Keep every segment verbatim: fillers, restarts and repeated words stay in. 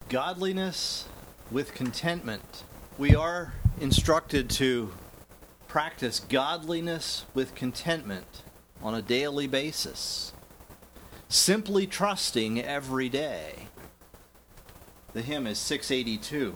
Godliness with contentment. We are instructed to practice godliness with contentment on a daily basis, simply trusting every day. The hymn is six eighty-two.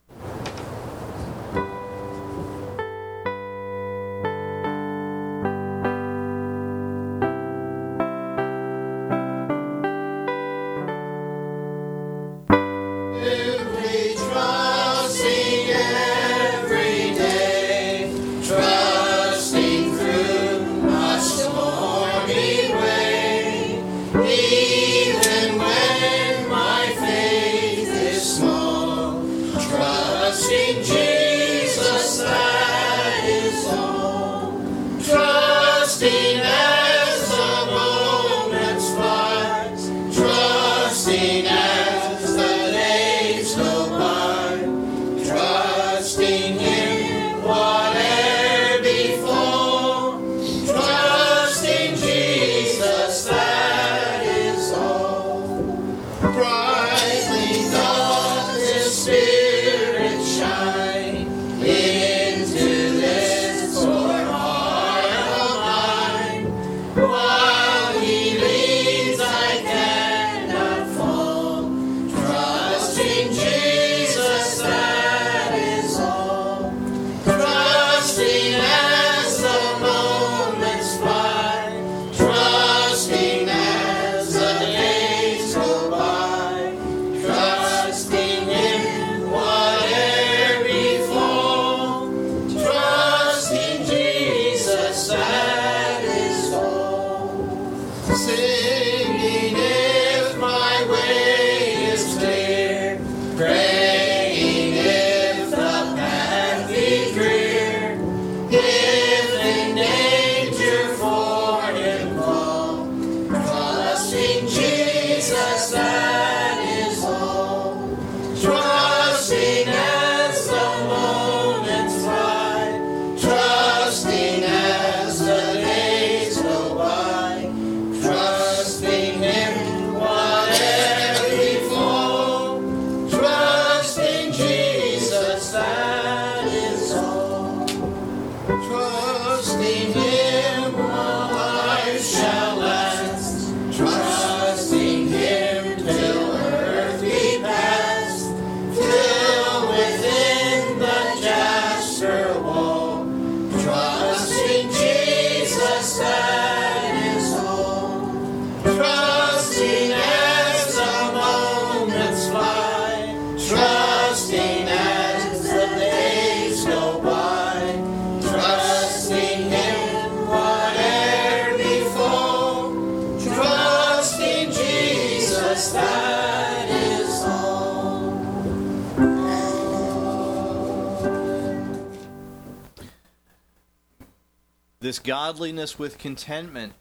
This godliness with contentment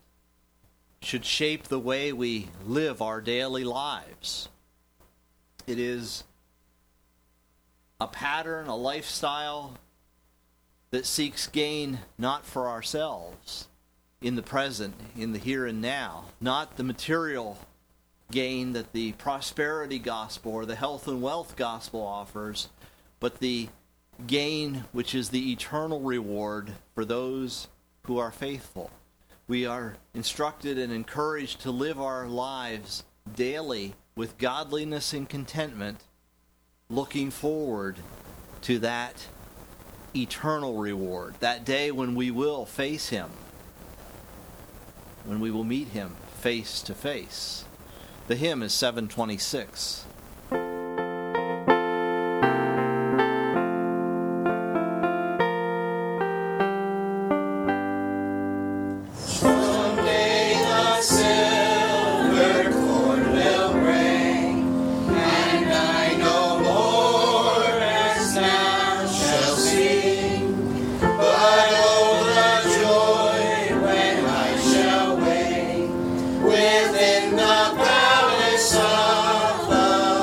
should shape the way we live our daily lives. It is a pattern, a lifestyle that seeks gain not for ourselves in the present, in the here and now, not the material gain that the prosperity gospel or the health and wealth gospel offers, but the gain which is the eternal reward for those who are faithful. We are instructed and encouraged to live our lives daily with godliness and contentment, looking forward to that eternal reward, that day when we will face Him, when we will meet Him face to face. The hymn is seven twenty-six. Within the palace of the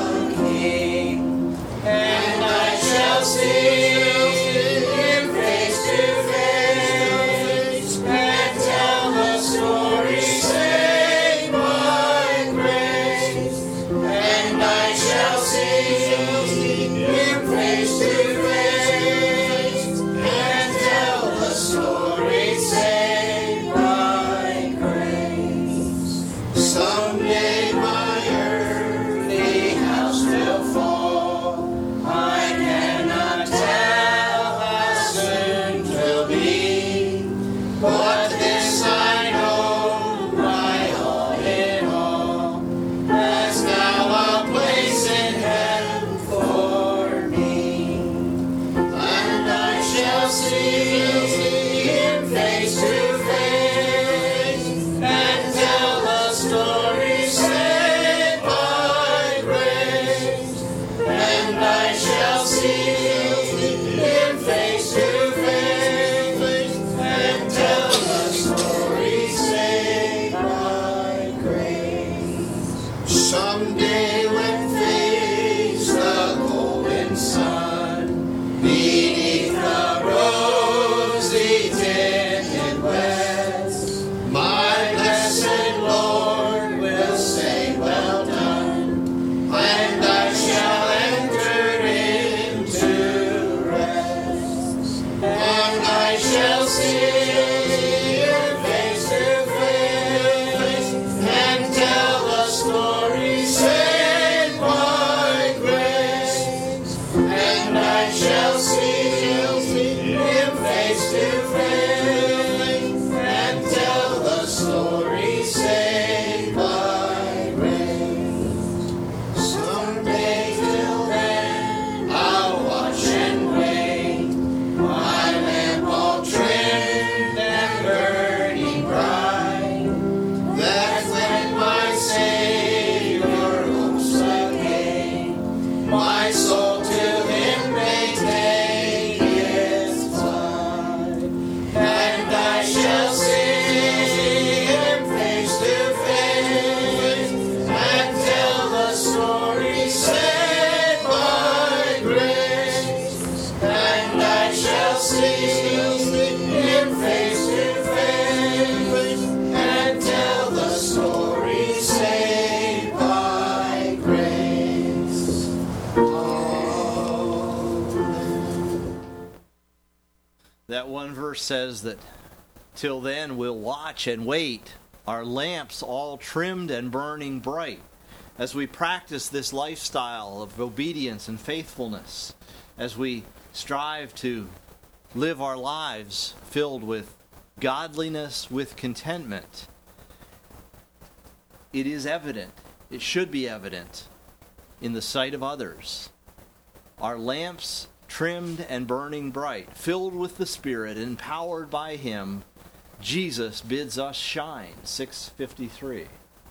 My soul to him may take its flight, and I shall see him face to face, and tell the story saved by grace, and I shall see him face to face, and tell the story saved by grace. That one verse says that till then we'll watch and wait, our lamps all trimmed and burning bright. As we practice this lifestyle of obedience and faithfulness, as we strive to live our lives filled with godliness, with contentment, it is evident, it should be evident in the sight of others. Our lamps trimmed and burning bright, filled with the Spirit, empowered by Him, Jesus bids us shine. six fifty-three.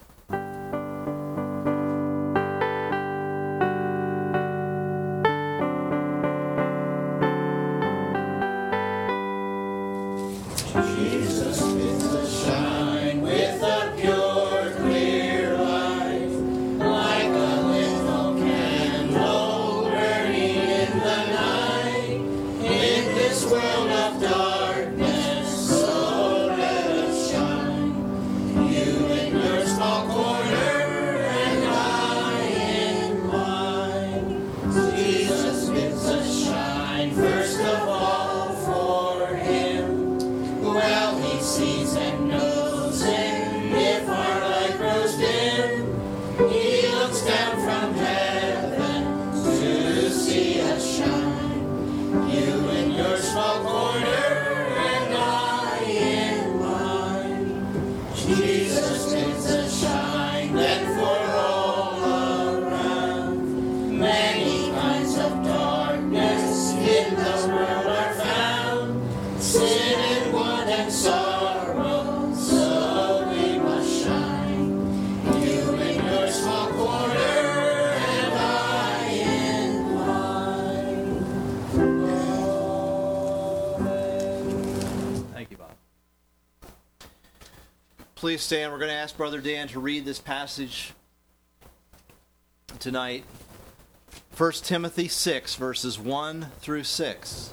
Jesus bids us shine with a pure, clear light, like a little candle burning in the night. In this world of darkness, so let us shine. You in your small corner, and I in mine. Jesus bids us shine, first of all for Him. Well, He sees and knows him if our light grows dim. He looks down from heaven to see us shine. You in your small corner, and I in mine. Jesus bids us shine, then for all around. Many kinds of darkness in the world are found. Sin and want and sorrow, so we must shine. You in your small corner, and I in mine. Amen. Thank you, Bob. Please stand. We're going to ask Brother Dan to read this passage tonight. First Timothy six, verses one through six.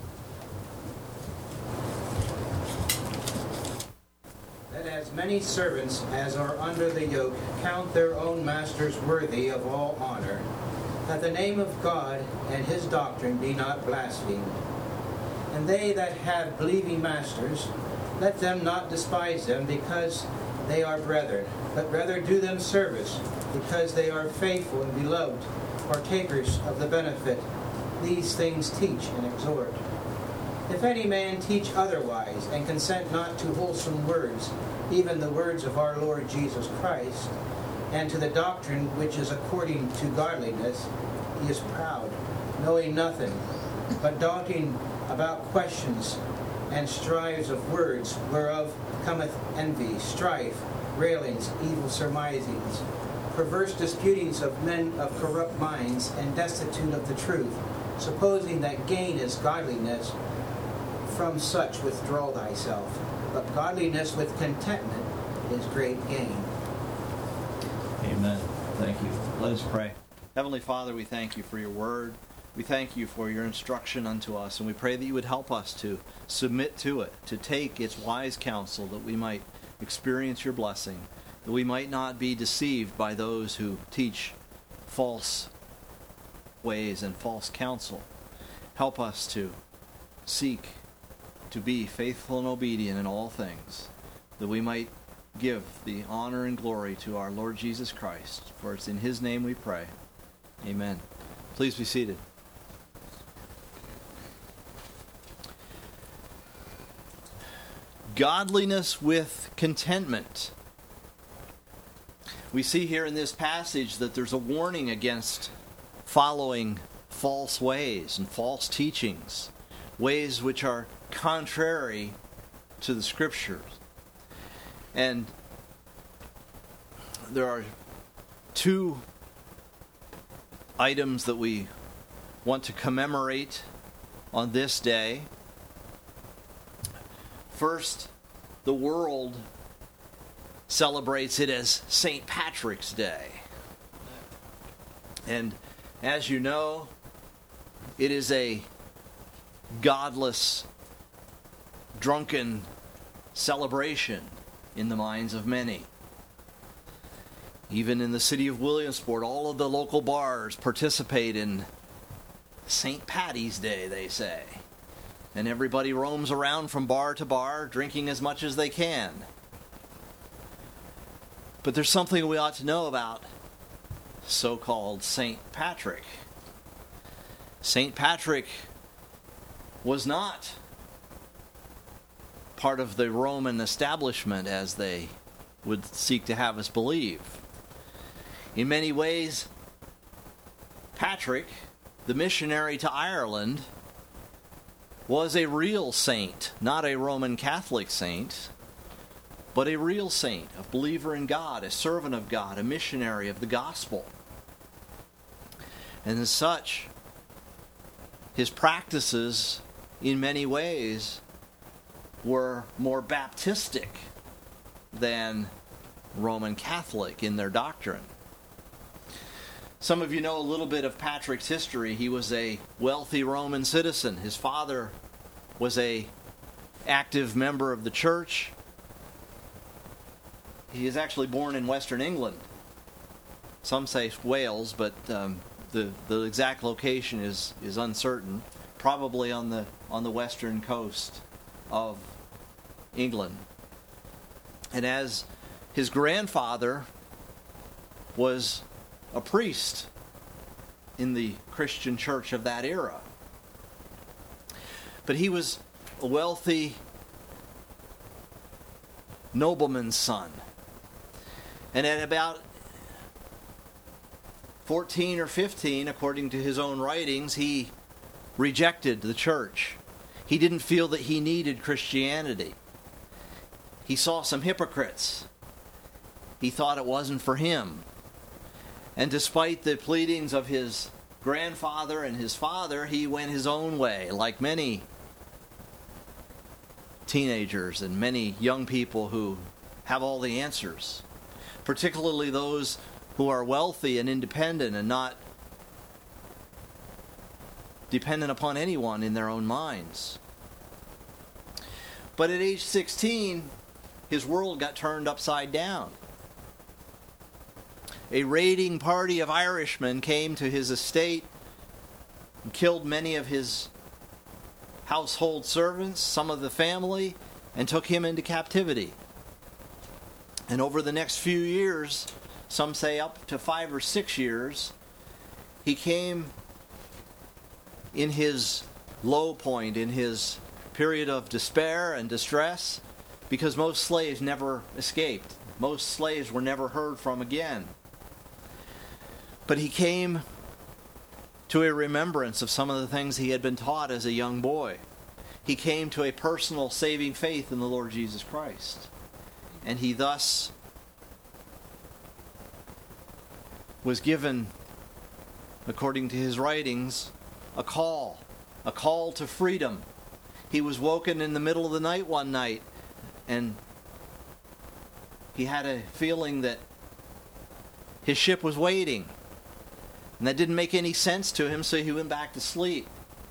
That as many servants as are under the yoke count their own masters worthy of all honor, that the name of God and His doctrine be not blasphemed. And they that have believing masters, let them not despise them because they are brethren, but rather do them service, because they are faithful and beloved, partakers of the benefit. These things teach and exhort. If any man teach otherwise, and consent not to wholesome words, even the words of our Lord Jesus Christ, and to the doctrine which is according to godliness, he is proud, knowing nothing, but doubting about questions and strives of words, whereof cometh envy, strife, railings, evil surmisings, perverse disputings of men of corrupt minds, and destitute of the truth, supposing that gain is godliness. From such withdraw thyself. But godliness with contentment is great gain. Amen. Thank you. Let us pray. Heavenly Father, we thank you for your word. We thank you for your instruction unto us, and we pray that you would help us to submit to it, to take its wise counsel, that we might experience your blessing, that we might not be deceived by those who teach false ways and false counsel. Help us to seek to be faithful and obedient in all things, that we might give the honor and glory to our Lord Jesus Christ. For it's in His name we pray. Amen. Please be seated. Godliness with contentment. We see here in this passage that there's a warning against following false ways and false teachings, ways which are contrary to the Scriptures. And there are two items that we want to commemorate on this day. First, the world celebrates it as Saint Patrick's Day. And as you know, it is a godless, drunken celebration in the minds of many. Even in the city of Williamsport, all of the local bars participate in Saint Patty's Day, they say. And everybody roams around from bar to bar, drinking as much as they can. But there's something we ought to know about so-called Saint Patrick. Saint Patrick was not part of the Roman establishment as they would seek to have us believe. In many ways, Patrick, the missionary to Ireland, was a real saint, not a Roman Catholic saint, but a real saint, a believer in God, a servant of God, a missionary of the gospel. And as such, his practices, in many ways, were more Baptistic than Roman Catholic in their doctrine. Some of you know a little bit of Patrick's history. He was a wealthy Roman citizen. His father was a active member of the church. He is actually born in Western England. Some say Wales, but um, the the exact location is is uncertain. Probably on the on the western coast of England. And as his grandfather was a priest in the Christian church of that era. But he was a wealthy nobleman's son. And at about fourteen or fifteen, according to his own writings, he rejected the church. He didn't feel that he needed Christianity. He saw some hypocrites. He thought it wasn't for him. And despite the pleadings of his grandfather and his father, he went his own way, like many teenagers and many young people who have all the answers, particularly those who are wealthy and independent and not dependent upon anyone in their own minds. But at age sixteen, his world got turned upside down. A raiding party of Irishmen came to his estate and killed many of his household servants, some of the family, and took him into captivity. And over the next few years, some say up to five or six years, he came in his low point, in his period of despair and distress, because most slaves never escaped. Most slaves were never heard from again. But he came to a remembrance of some of the things he had been taught as a young boy. He came to a personal saving faith in the Lord Jesus Christ. And he thus was given, according to his writings, a call, a call to freedom. He was woken in the middle of the night one night, and he had a feeling that his ship was waiting. And that didn't make any sense to him, so he went back to sleep.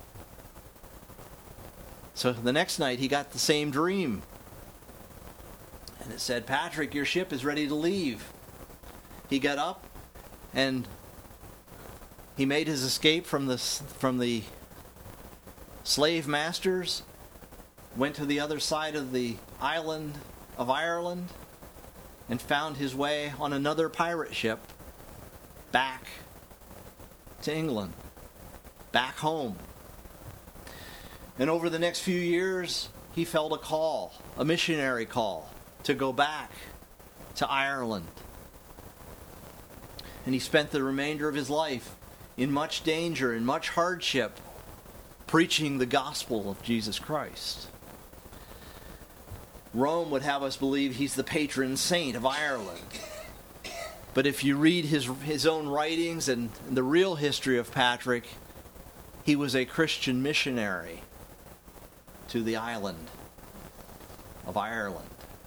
So the next night he got the same dream. And it said, "Patrick, your ship is ready to leave." He got up and he made his escape from the, from the slave masters, went to the other side of the island of Ireland, and found his way on another pirate ship back to England, back home. And over the next few years, he felt a call, a missionary call, to go back to Ireland. And he spent the remainder of his life in much danger, in much hardship, preaching the gospel of Jesus Christ. Rome would have us believe he's the patron saint of Ireland. But if you read his his own writings and the real history of Patrick, he was a Christian missionary to the island of Ireland.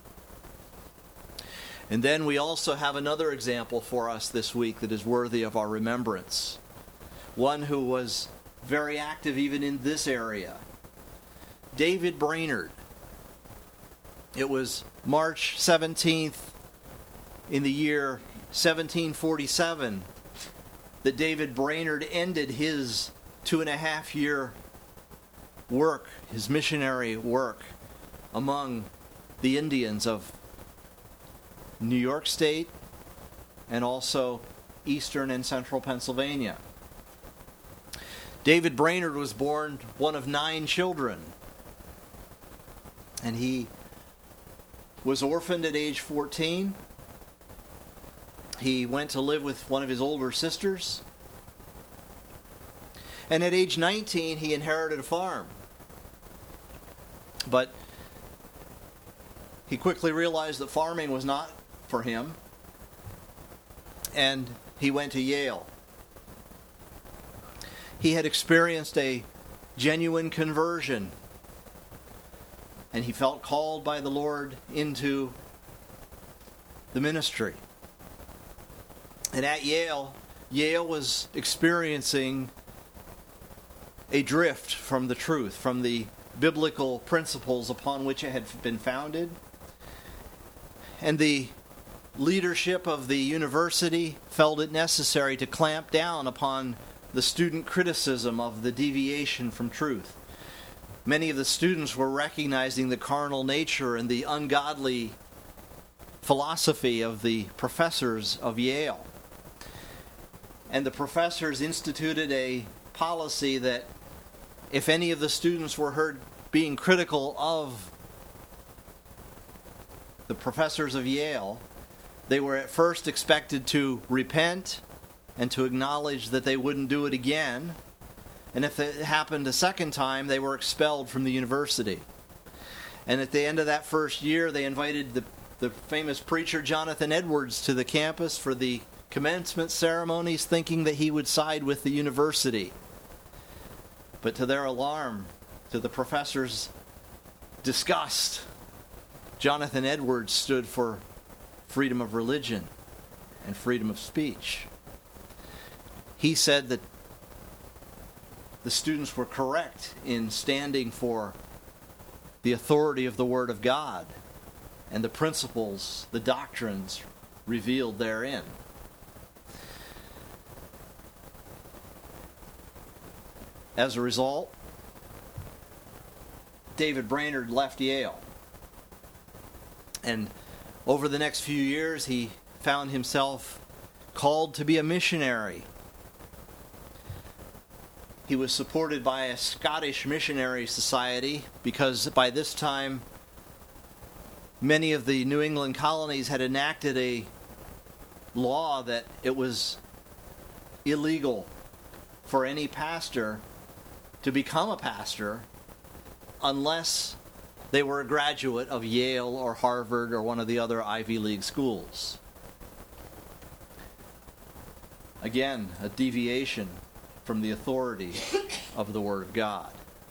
And then we also have another example for us this week that is worthy of our remembrance. One who was very active even in this area. David Brainerd. It was March seventeenth in the year seventeen forty-seven that David Brainerd ended his two and a half year work, his missionary work among the Indians of New York State and also eastern and central Pennsylvania. David Brainerd was born one of nine children, and he was orphaned at age fourteen. He went to live with one of his older sisters, and at age nineteen he inherited a farm. But he quickly realized that farming was not for him, and he went to Yale. He had experienced a genuine conversion, and he felt called by the Lord into the ministry. And at Yale, Yale was experiencing a drift from the truth, from the biblical principles upon which it had been founded. And the leadership of the university felt it necessary to clamp down upon the student criticism of the deviation from truth. Many of the students were recognizing the carnal nature and the ungodly philosophy of the professors of Yale. And the professors instituted a policy that if any of the students were heard being critical of the professors of Yale, they were at first expected to repent and to acknowledge that they wouldn't do it again. And if it happened a second time, they were expelled from the university. And at the end of that first year, they invited the, the famous preacher Jonathan Edwards to the campus for the commencement ceremonies, thinking that he would side with the university. But to their alarm, to the professors' disgust, Jonathan Edwards stood for freedom of religion and freedom of speech. He said that the students were correct in standing for the authority of the Word of God and the principles, the doctrines revealed therein. As a result, David Brainerd left Yale. And over the next few years, he found himself called to be a missionary. He was supported by a Scottish missionary society because by this time, many of the New England colonies had enacted a law that it was illegal for any pastor to become a pastor unless they were a graduate of Yale or Harvard or one of the other Ivy League schools. Again, a deviation from the authority of the Word of God.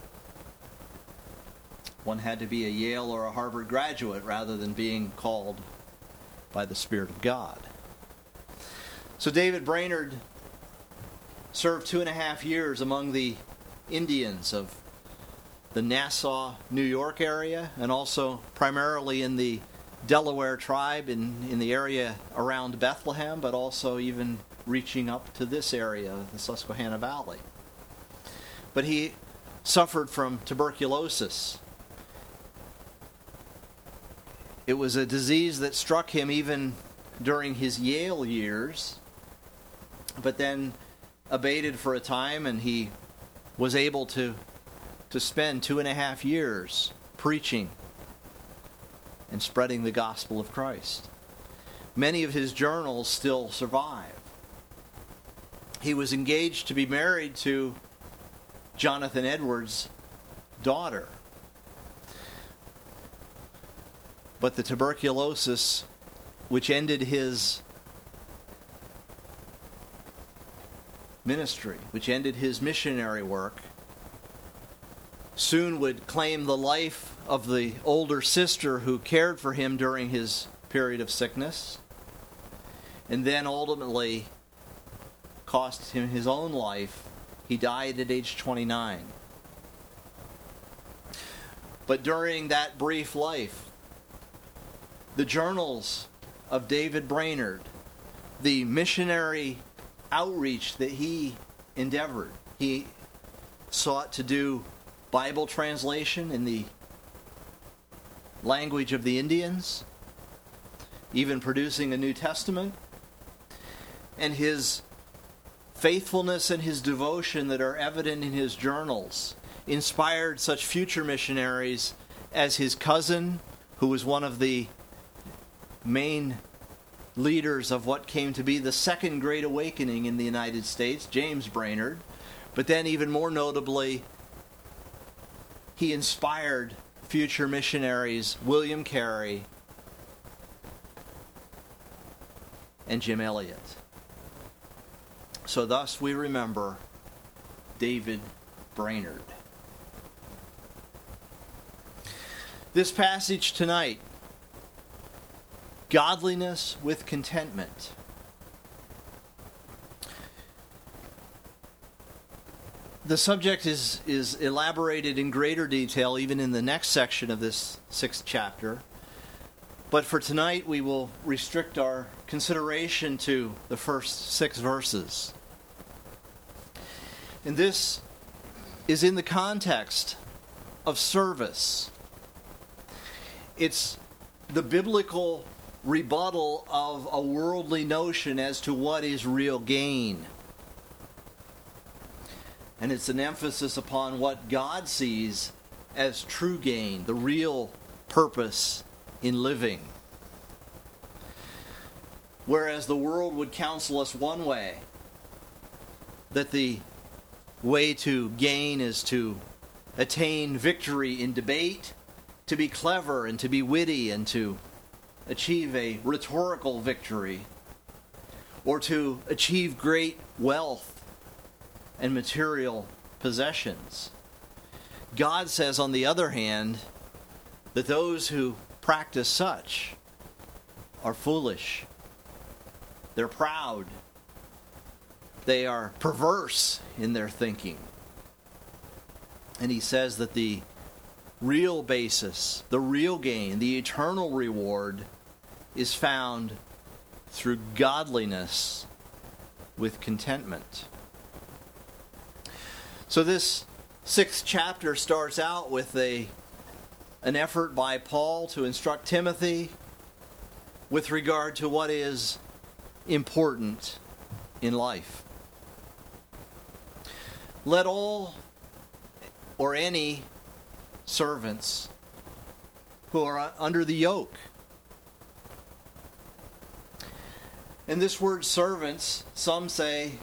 One had to be a Yale or a Harvard graduate rather than being called by the Spirit of God. So David Brainerd served two and a half years among the Indians of the Nassau, New York area, and also primarily in the Delaware tribe in, in the area around Bethlehem, but also even reaching up to this area, the Susquehanna Valley. But he suffered from tuberculosis. It was a disease that struck him even during his Yale years, but then abated for a time, and he was able to, to spend two and a half years preaching and spreading the gospel of Christ. Many of his journals still survive. He was engaged to be married to Jonathan Edwards' daughter. But the tuberculosis, which ended his ministry, which ended his missionary work, soon would claim the life of the older sister who cared for him during his period of sickness, and then ultimately cost him his own life. He died at age twenty-nine. But during that brief life, the journals of David Brainerd, the missionary outreach that he endeavored, he sought to do Bible translation in the language of the Indians, even producing a New Testament, and his faithfulness and his devotion that are evident in his journals inspired such future missionaries as his cousin, who was one of the main leaders of what came to be the Second Great Awakening in the United States, James Brainerd. But then even more notably, he inspired future missionaries William Carey and Jim Elliot. So thus we remember David Brainerd. This passage tonight, godliness with contentment. The subject is, is elaborated in greater detail even in the next section of this sixth chapter. But for tonight, we will restrict our consideration to the first six verses. And this is in the context of service. It's the biblical rebuttal of a worldly notion as to what is real gain. And it's an emphasis upon what God sees as true gain, the real purpose in living. Whereas the world would counsel us one way, that the way to gain is to attain victory in debate, to be clever and to be witty and to achieve a rhetorical victory, or to achieve great wealth and material possessions. God says, on the other hand, that those who practice such are foolish. They're proud. They are perverse in their thinking. And he says that the real basis, the real gain, the eternal reward is found through godliness with contentment. So this sixth chapter starts out with a an effort by Paul to instruct Timothy with regard to what is important in life. Let all or any servants who are under the yoke. And this word servants, some say,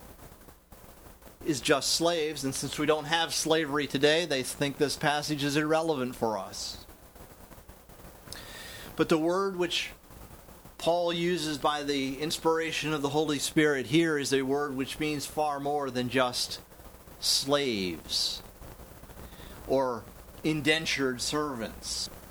is just slaves, and since we don't have slavery today, they think this passage is irrelevant for us. But the word which Paul uses by the inspiration of the Holy Spirit here is a word which means far more than just slaves or indentured servants.